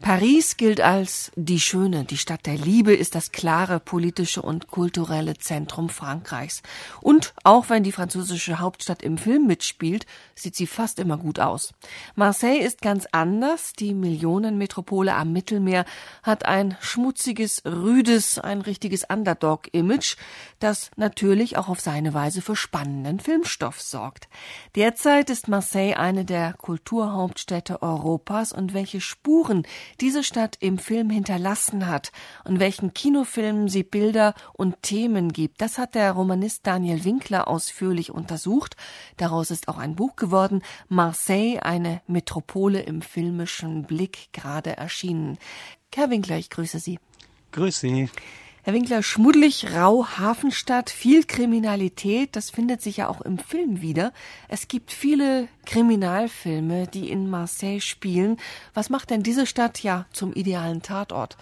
Paris gilt als die Schöne, die Stadt der Liebe, ist das klare politische und kulturelle Zentrum Frankreichs. Und auch wenn die französische Hauptstadt im Film mitspielt, sieht sie fast immer gut aus. Marseille ist ganz anders. Die Millionenmetropole am Mittelmeer hat ein schmutziges, rüdes, ein richtiges Underdog-Image, das natürlich auch auf seine Weise für spannenden Filmstoff sorgt. Derzeit ist Marseille eine der Kulturhauptstädte Europas, und welche Spuren diese Stadt im Film hinterlassen hat und welchen Kinofilmen sie Bilder und Themen gibt, das hat der Romanist Daniel Winkler ausführlich untersucht. Daraus ist auch ein Buch geworden, Marseille, eine Metropole im filmischen Blick, gerade erschienen. Herr Winkler, ich grüße Sie. Grüß Sie. Herr Winkler, schmuddelig, rau, Hafenstadt, viel Kriminalität, das findet sich ja auch im Film wieder. Es gibt viele Kriminalfilme, die in Marseille spielen. Was macht denn diese Stadt ja zum idealen Tatort?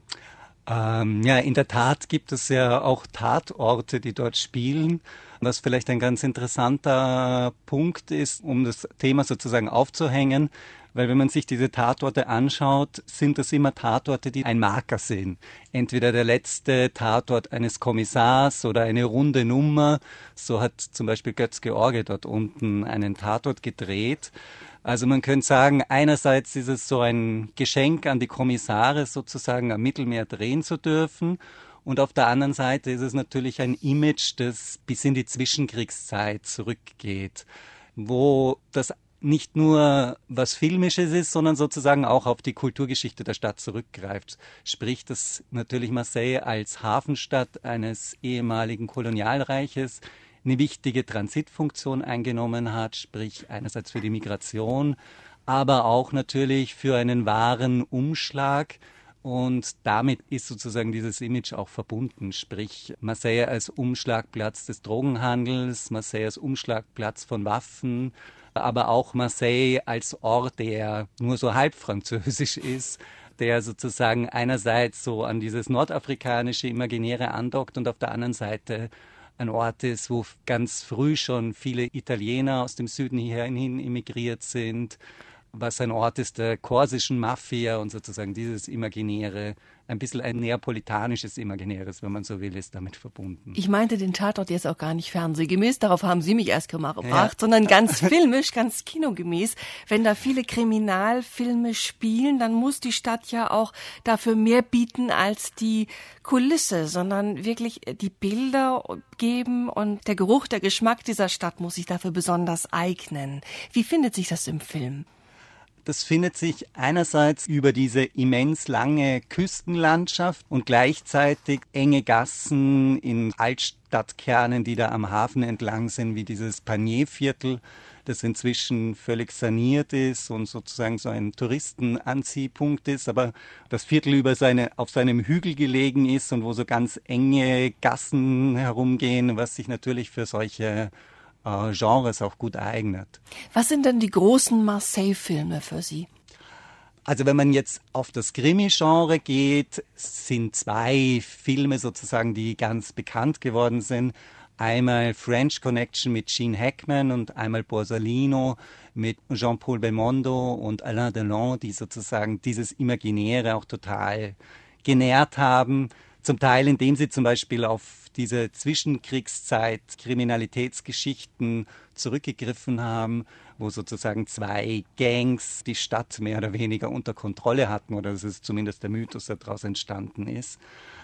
Ja, in der Tat gibt es ja auch Tatorte, die dort spielen. Was vielleicht ein ganz interessanter Punkt ist, um das Thema sozusagen aufzuhängen, weil wenn man sich diese Tatorte anschaut, sind das immer Tatorte, die ein Marker sind. Entweder der letzte Tatort eines Kommissars oder eine runde Nummer. So hat zum Beispiel Götz-George dort unten einen Tatort gedreht. Also man könnte sagen, einerseits ist es so ein Geschenk an die Kommissare, sozusagen am Mittelmeer drehen zu dürfen. Und auf der anderen Seite ist es natürlich ein Image, das bis in die Zwischenkriegszeit zurückgeht, wo das nicht nur was Filmisches ist, sondern sozusagen auch auf die Kulturgeschichte der Stadt zurückgreift. Sprich, dass natürlich Marseille als Hafenstadt eines ehemaligen Kolonialreiches eine wichtige Transitfunktion eingenommen hat, sprich einerseits für die Migration, aber auch natürlich für einen wahren Umschlag. Und damit ist sozusagen dieses Image auch verbunden, sprich Marseille als Umschlagplatz des Drogenhandels, Marseille als Umschlagplatz von Waffen, aber auch Marseille als Ort, der nur so halb französisch ist, der sozusagen einerseits so an dieses nordafrikanische Imaginäre andockt und auf der anderen Seite ein Ort ist, wo ganz früh schon viele Italiener aus dem Süden hierhin immigriert sind, was ein Ort ist der korsischen Mafia und sozusagen dieses Imaginäre, ein bisschen ein neapolitanisches Imaginäres, wenn man so will, ist damit verbunden. Ich meinte den Tatort jetzt auch gar nicht fernsehgemäß, darauf haben Sie mich erst gebracht, sondern ganz filmisch, ganz kinogemäß. Wenn da viele Kriminalfilme spielen, dann muss die Stadt ja auch dafür mehr bieten als die Kulisse, sondern wirklich die Bilder geben, und der Geruch, der Geschmack dieser Stadt muss sich dafür besonders eignen. Wie findet sich das im Film? Das findet sich einerseits über diese immens lange Küstenlandschaft und gleichzeitig enge Gassen in Altstadtkernen, die da am Hafen entlang sind, wie dieses Panierviertel, das inzwischen völlig saniert ist und sozusagen so ein Touristenanziehpunkt ist, aber das Viertel auf seinem Hügel gelegen ist und wo so ganz enge Gassen herumgehen, was sich natürlich für solche Genres auch gut eignet. Was sind denn die großen Marseille-Filme für Sie? Also wenn man jetzt auf das Krimi-Genre geht, sind zwei Filme sozusagen, die ganz bekannt geworden sind. Einmal French Connection mit Gene Hackman und einmal Borsalino mit Jean-Paul Belmondo und Alain Delon, die sozusagen dieses Imaginäre auch total genährt haben. Zum Teil, indem sie zum Beispiel auf diese Zwischenkriegszeit Kriminalitätsgeschichten zurückgegriffen haben, wo sozusagen zwei Gangs die Stadt mehr oder weniger unter Kontrolle hatten, oder das ist zumindest der Mythos, der daraus entstanden ist.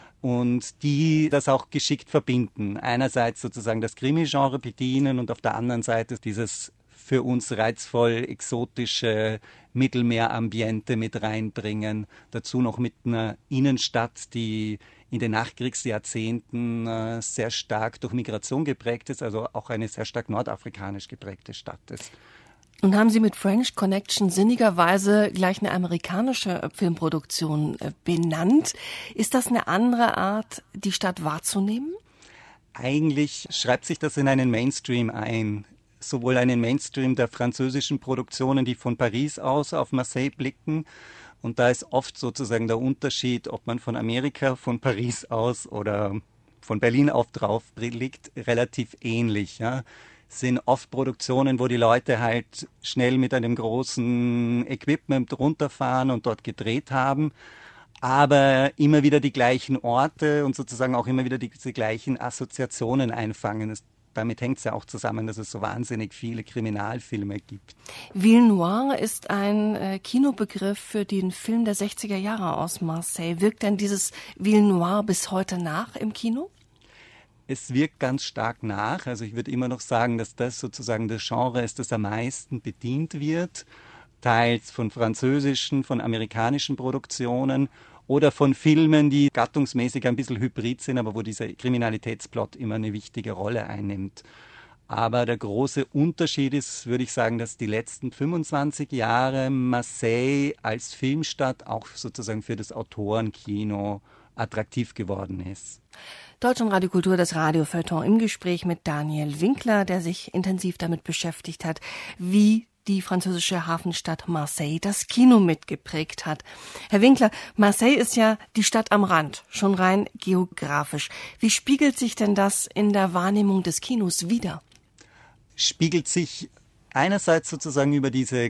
Und die das auch geschickt verbinden. Einerseits sozusagen das Krimi-Genre bedienen und auf der anderen Seite dieses für uns reizvoll exotische Mittelmeerambiente mit reinbringen. Dazu noch mit einer Innenstadt, die in den Nachkriegsjahrzehnten sehr stark durch Migration geprägt ist, also auch eine sehr stark nordafrikanisch geprägte Stadt ist. Und haben Sie mit French Connection sinnigerweise gleich eine amerikanische Filmproduktion benannt? Ist das eine andere Art, die Stadt wahrzunehmen? Eigentlich schreibt sich das in einen Mainstream ein. Sowohl einen Mainstream der französischen Produktionen, die von Paris aus auf Marseille blicken. Und da ist oft sozusagen der Unterschied, ob man von Amerika, von Paris aus oder von Berlin auf drauf blickt, relativ ähnlich. Ja. sind oft Produktionen, wo die Leute halt schnell mit einem großen Equipment runterfahren und dort gedreht haben, aber immer wieder die gleichen Orte und sozusagen auch immer wieder diese gleichen Assoziationen einfangen. Damit hängt es ja auch zusammen, dass es so wahnsinnig viele Kriminalfilme gibt. Ville Noire ist ein Kinobegriff für den Film der 60er Jahre aus Marseille. Wirkt denn dieses Ville Noire bis heute nach im Kino? Es wirkt ganz stark nach. Also ich würde immer noch sagen, dass das sozusagen das Genre ist, das am meisten bedient wird. Teils von französischen, von amerikanischen Produktionen oder von Filmen, die gattungsmäßig ein bisschen hybrid sind, aber wo dieser Kriminalitätsplot immer eine wichtige Rolle einnimmt. Aber der große Unterschied ist, würde ich sagen, dass die letzten 25 Jahre Marseille als Filmstadt auch sozusagen für das Autorenkino attraktiv geworden ist. Deutschlandradio Kultur, das Radiofeuilleton im Gespräch mit Daniel Winkler, der sich intensiv damit beschäftigt hat, wie die französische Hafenstadt Marseille das Kino mitgeprägt hat. Herr Winkler, Marseille ist ja die Stadt am Rand, schon rein geografisch. Wie spiegelt sich denn das in der Wahrnehmung des Kinos wider? Spiegelt sich einerseits sozusagen über diese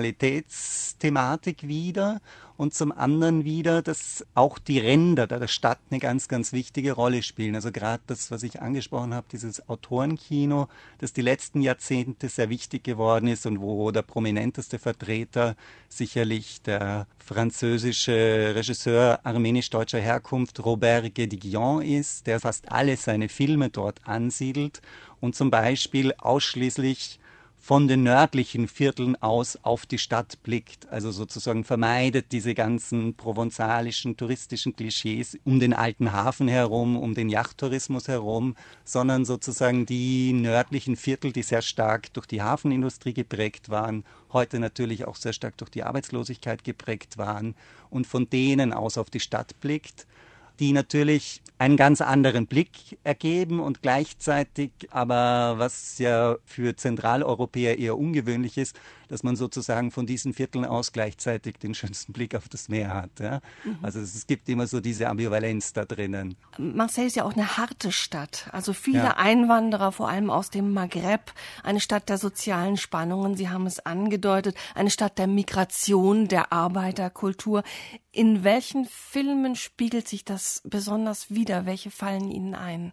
Kriminalitätsthematik wider und zum anderen wieder, dass auch die Ränder der Stadt eine ganz, ganz wichtige Rolle spielen. Also gerade das, was ich angesprochen habe, dieses Autorenkino, das die letzten Jahrzehnte sehr wichtig geworden ist und wo der prominenteste Vertreter sicherlich der französische Regisseur armenisch-deutscher Herkunft Robert Guédiguian ist, der fast alle seine Filme dort ansiedelt und zum Beispiel ausschließlich von den nördlichen Vierteln aus auf die Stadt blickt, also sozusagen vermeidet diese ganzen provenzalischen, touristischen Klischees um den alten Hafen herum, um den Yachttourismus herum, sondern sozusagen die nördlichen Viertel, die sehr stark durch die Hafenindustrie geprägt waren, heute natürlich auch sehr stark durch die Arbeitslosigkeit geprägt waren und von denen aus auf die Stadt blickt, die natürlich einen ganz anderen Blick ergeben und gleichzeitig aber, was ja für Zentraleuropäer eher ungewöhnlich ist, dass man sozusagen von diesen Vierteln aus gleichzeitig den schönsten Blick auf das Meer hat. Ja? Also es gibt immer so diese Ambivalenz da drinnen. Marseille ist ja auch eine harte Stadt. Also viele Einwanderer, vor allem aus dem Maghreb, eine Stadt der sozialen Spannungen, Sie haben es angedeutet, eine Stadt der Migration, der Arbeiterkultur. In welchen Filmen spiegelt sich das besonders wider? Welche fallen Ihnen ein?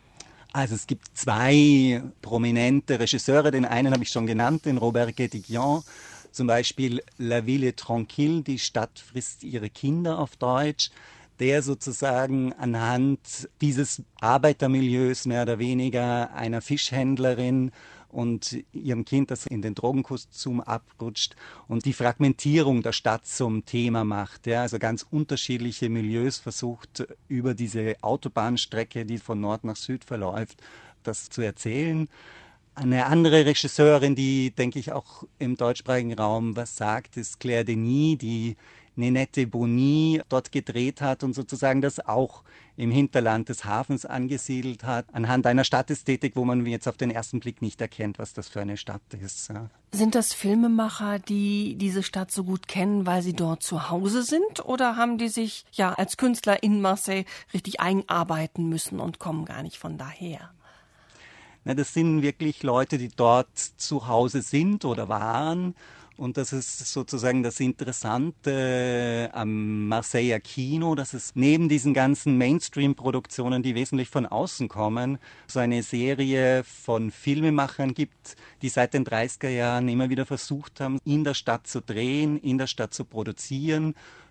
Also es gibt zwei prominente Regisseure. Den einen habe ich schon genannt, den Robert Guédiguian. Zum Beispiel La Ville est tranquille, die Stadt frisst ihre Kinder auf Deutsch, der sozusagen anhand dieses Arbeitermilieus mehr oder weniger einer Fischhändlerin und ihrem Kind, das in den Drogenkonsum abrutscht und die Fragmentierung der Stadt zum Thema macht. Ja, also ganz unterschiedliche Milieus versucht, über diese Autobahnstrecke, die von Nord nach Süd verläuft, das zu erzählen. Eine andere Regisseurin, die, denke ich, auch im deutschsprachigen Raum was sagt, ist Claire Denis, die Ninette Boni dort gedreht hat und sozusagen das auch im Hinterland des Hafens angesiedelt hat, anhand einer Stadtästhetik, wo man jetzt auf den ersten Blick nicht erkennt, was das für eine Stadt ist. Ja. Sind das Filmemacher, die diese Stadt so gut kennen, weil sie dort zu Hause sind? Oder haben die sich ja als Künstler in Marseille richtig einarbeiten müssen und kommen gar nicht von daher? Na, das sind wirklich Leute, die dort zu Hause sind oder waren. Und das ist sozusagen das Interessante am Marseiller Kino, dass es neben diesen ganzen Mainstream-Produktionen, die wesentlich von außen kommen, so eine Serie von Filmemachern gibt, die seit den 30er Jahren immer wieder versucht haben, in der Stadt zu drehen, in der Stadt zu produzieren,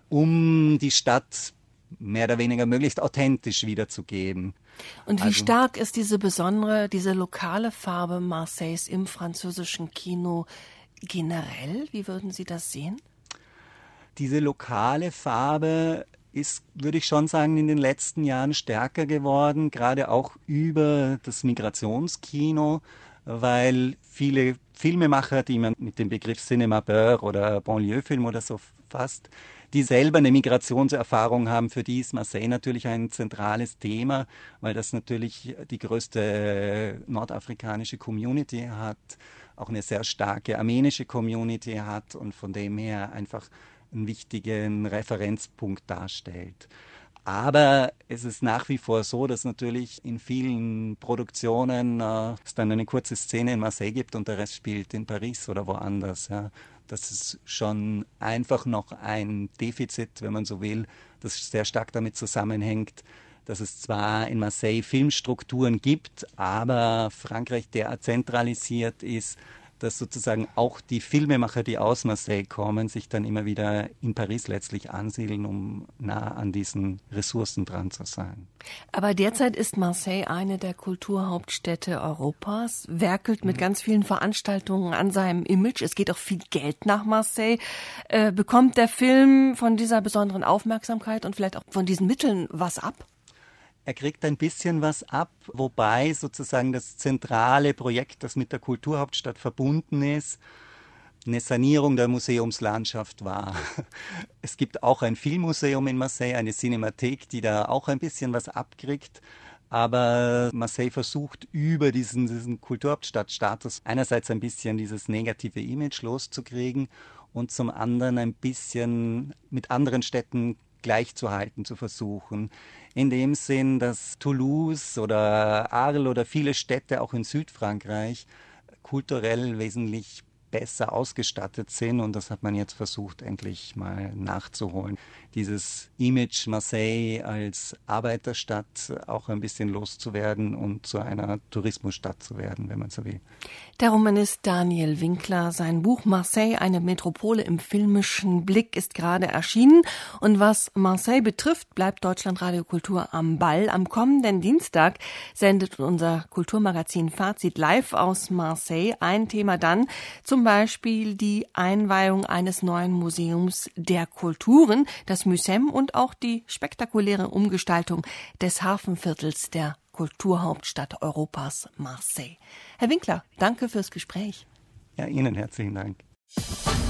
um die Stadt mehr oder weniger möglichst authentisch wiederzugeben. Und wie stark ist diese besondere, diese lokale Farbe Marseilles im französischen Kino generell? Wie würden Sie das sehen? Diese lokale Farbe ist, würde ich schon sagen, in den letzten Jahren stärker geworden, gerade auch über das Migrationskino, weil viele Filmemacher, die man mit dem Begriff Cinéma Peur oder Banlieue-Film oder so fasst, die selber eine Migrationserfahrung haben, für die ist Marseille natürlich ein zentrales Thema, weil das natürlich die größte nordafrikanische Community hat, auch eine sehr starke armenische Community hat und von dem her einfach einen wichtigen Referenzpunkt darstellt. Aber es ist nach wie vor so, dass natürlich in vielen Produktionen es dann eine kurze Szene in Marseille gibt und der Rest spielt in Paris oder woanders. Ja. Das ist schon einfach noch ein Defizit, wenn man so will, das sehr stark damit zusammenhängt, dass es zwar in Marseille Filmstrukturen gibt, aber Frankreich derart zentralisiert ist, dass sozusagen auch die Filmemacher, die aus Marseille kommen, sich dann immer wieder in Paris letztlich ansiedeln, um nah an diesen Ressourcen dran zu sein. Aber derzeit ist Marseille eine der Kulturhauptstädte Europas, werkelt mit ganz vielen Veranstaltungen an seinem Image. Es geht auch viel Geld nach Marseille. Bekommt der Film von dieser besonderen Aufmerksamkeit und vielleicht auch von diesen Mitteln was ab? Er kriegt ein bisschen was ab, wobei sozusagen das zentrale Projekt, das mit der Kulturhauptstadt verbunden ist, eine Sanierung der Museumslandschaft war. Es gibt auch ein Filmmuseum in Marseille, eine Cinemathek, die da auch ein bisschen was abkriegt. Aber Marseille versucht über diesen Kulturhauptstadtstatus einerseits ein bisschen dieses negative Image loszukriegen und zum anderen ein bisschen mit anderen Städten gleichzuhalten zu versuchen. In dem Sinn, dass Toulouse oder Arles oder viele Städte auch in Südfrankreich kulturell wesentlich besser ausgestattet sind und das hat man jetzt versucht, endlich mal nachzuholen. Dieses Image Marseille als Arbeiterstadt auch ein bisschen loszuwerden und zu einer Tourismusstadt zu werden, wenn man so will. Der Romanist Daniel Winkler, sein Buch Marseille, eine Metropole im filmischen Blick, ist gerade erschienen. Und was Marseille betrifft, bleibt Deutschlandradio Kultur am Ball. Am kommenden Dienstag sendet unser Kulturmagazin Fazit live aus Marseille. Ein Thema dann, zum Beispiel die Einweihung eines neuen Museums der Kulturen, das MUSEM, und auch die spektakuläre Umgestaltung des Hafenviertels der Kulturhauptstadt Europas, Marseille. Herr Winkler, danke fürs Gespräch. Ja, Ihnen herzlichen Dank.